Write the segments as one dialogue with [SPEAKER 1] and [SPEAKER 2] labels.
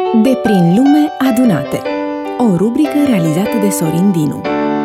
[SPEAKER 1] De prin lume adunate. O rubrică realizată de Sorin Dinu.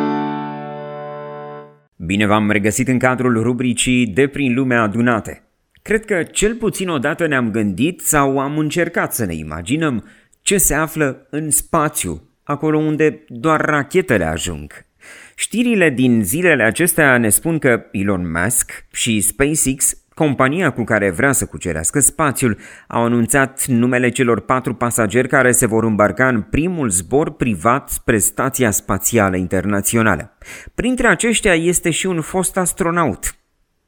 [SPEAKER 2] Bine v-am regăsit în cadrul rubricii De prin lume adunate. Cred că cel puțin odată ne-am gândit sau am încercat să ne imaginăm ce se află în spațiu, acolo unde doar rachetele ajung. Știrile din zilele acestea ne spun că Elon Musk și SpaceX, compania cu care vrea să cucerească spațiul, au anunțat numele celor 4 pasageri care se vor îmbarca în primul zbor privat spre Stația Spațială Internațională. Printre aceștia este și un fost astronaut.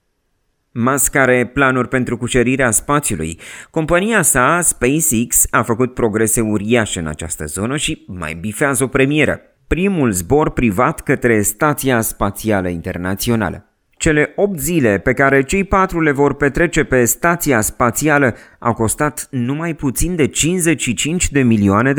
[SPEAKER 2] Musk are planuri pentru cucerirea spațiului. Compania sa, SpaceX, a făcut progrese uriașe în această zonă și mai bifează o premieră: primul zbor privat către Stația Spațială Internațională. Cele 8 zile pe care cei 4 le vor petrece pe Stația Spațială au costat numai puțin de $55 de milioane.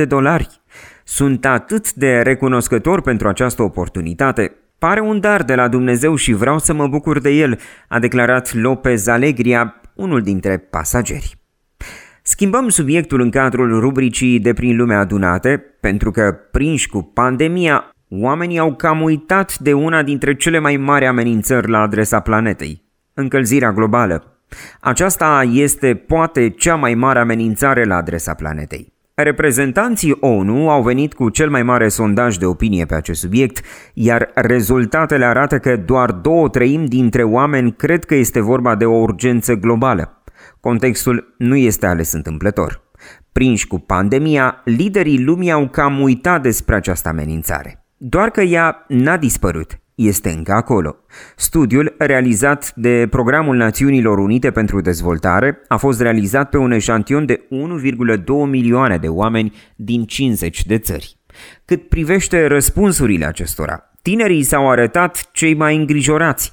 [SPEAKER 2] Sunt atât de recunoscător pentru această oportunitate. Pare un dar de la Dumnezeu și vreau să mă bucur de el, a declarat Lopez Alegria, unul dintre pasageri. Schimbăm subiectul în cadrul rubricii De prin lume adunate, pentru că, prinși cu pandemia, oamenii au cam uitat de una dintre cele mai mari amenințări la adresa planetei: încălzirea globală. Aceasta este poate cea mai mare amenințare la adresa planetei. Reprezentanții ONU au venit cu cel mai mare sondaj de opinie pe acest subiect, iar rezultatele arată că doar 2/3 dintre oameni cred că este vorba de o urgență globală. Contextul nu este ales întâmplător. Prinși cu pandemia, liderii lumii au cam uitat despre această amenințare. Doar că ea n-a dispărut, este încă acolo. Studiul, realizat de Programul Națiunilor Unite pentru Dezvoltare, a fost realizat pe un eșantion de 1,2 milioane de oameni din 50 de țări. Cât privește răspunsurile acestora, tinerii s-au arătat cei mai îngrijorați.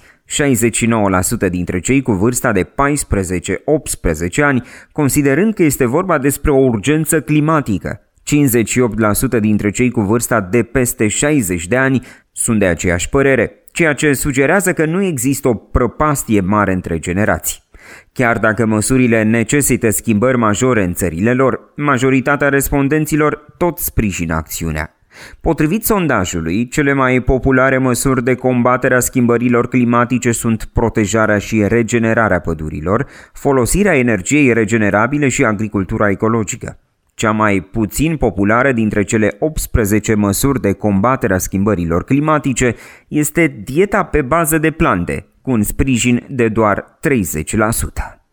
[SPEAKER 2] 69% dintre cei cu vârsta de 14-18 ani, considerând că este vorba despre o urgență climatică. 58% dintre cei cu vârsta de peste 60 de ani sunt de aceeași părere, ceea ce sugerează că nu există o prăpastie mare între generații. Chiar dacă măsurile necesită schimbări majore în țările lor, majoritatea respondenților tot sprijină acțiunea. Potrivit sondajului, cele mai populare măsuri de combatere a schimbărilor climatice sunt protejarea și regenerarea pădurilor, folosirea energiei regenerabile și agricultura ecologică. Cea mai puțin populară dintre cele 18 măsuri de combatere a schimbărilor climatice este dieta pe bază de plante, cu un sprijin de doar 30%.